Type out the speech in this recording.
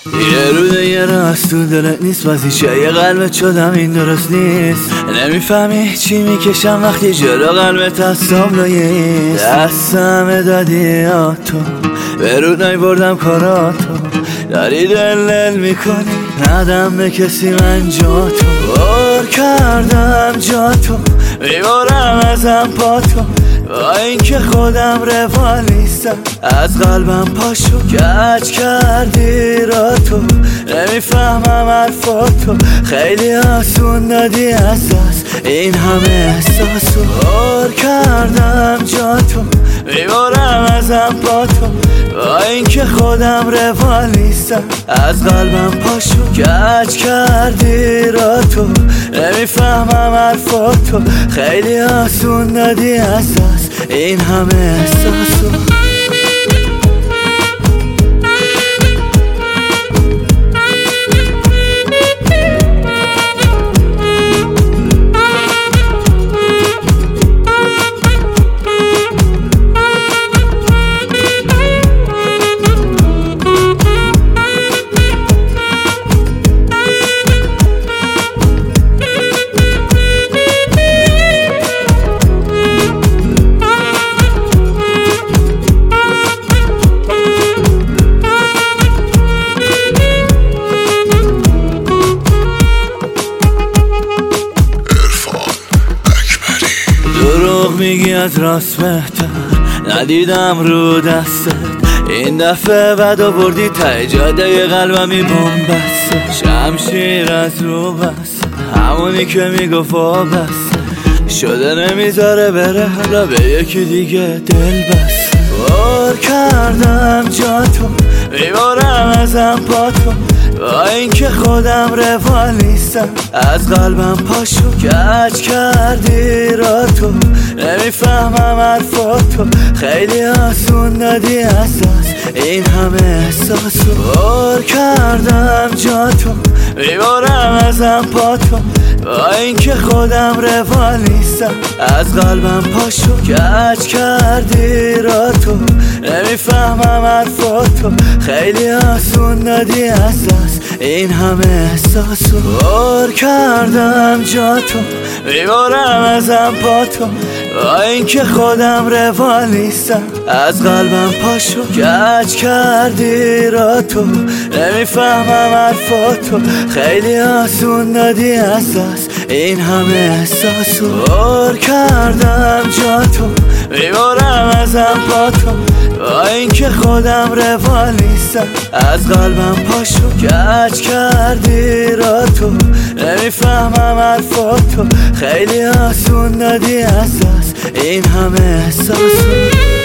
یه روده یه راست تو دلت نیست، واسه یه قلبت شدم این درست نیست. نمیفهمی چی میکشم وقتی جلو قلبت از تابلویه. دستم دادی تو به رو بردم کاراتو، داری دل میکنی ندم به کسی من جا تو. بار کردم جا تو میبارم ازم پا تو، با این که خودم روال نیستم از قلبم پاشو. کج کردی را تو نمیفهمم حرفاتو، خیلی آسون دادی از دست این همه احساسو. بار کردم جا تو میبارم ازم پا تو، با این که خودم روال نیستم از قلبم پاشو. کج کردی را تو نمیفهمم حرفاتو، خیلی آسون دادی از دست این همه احساسو. دروغ میگی از راست بهتر، ندیدم رو دستت این دفعه بد آوردی ته جاده قلبمی بومبسته. شمشیر از رو بسته همونی که میگفت وابسته شده نمیذاره بره، حالا به یکی دیگه دل بسته. بار کردم جا تو میبارم ازم پا تو، با این که خودم روال نیستم از قلبم پاشو. کج کردی را تو نمیفهمم حرفاتو، خیلی آسون دادی از دست این همه احساسو. بار کردم جا تو میبارم ازم پا تو، با این که خودم روال نیستم از قلبم پاشو. کج کردی را تو نمیفهمم حرفاتو، خیلی آسون دادی از دست این همه احساسو. بار کردم جا تو میبارم ازم پا تو، با این که خودم روال نیستم از قلبم پاشو. کج کردی را تو نمیفهمم حرفاتو، خیلی آسون دادی از دست این همه احساسو. بار کردم جا تو میبارم ازم پا تو، با این که خودم روال نیستم از قلبم پاشو. کج کردی را تو نمیفهمم حرفاتو، خیلی آسون دادی از دست این همه احساسو.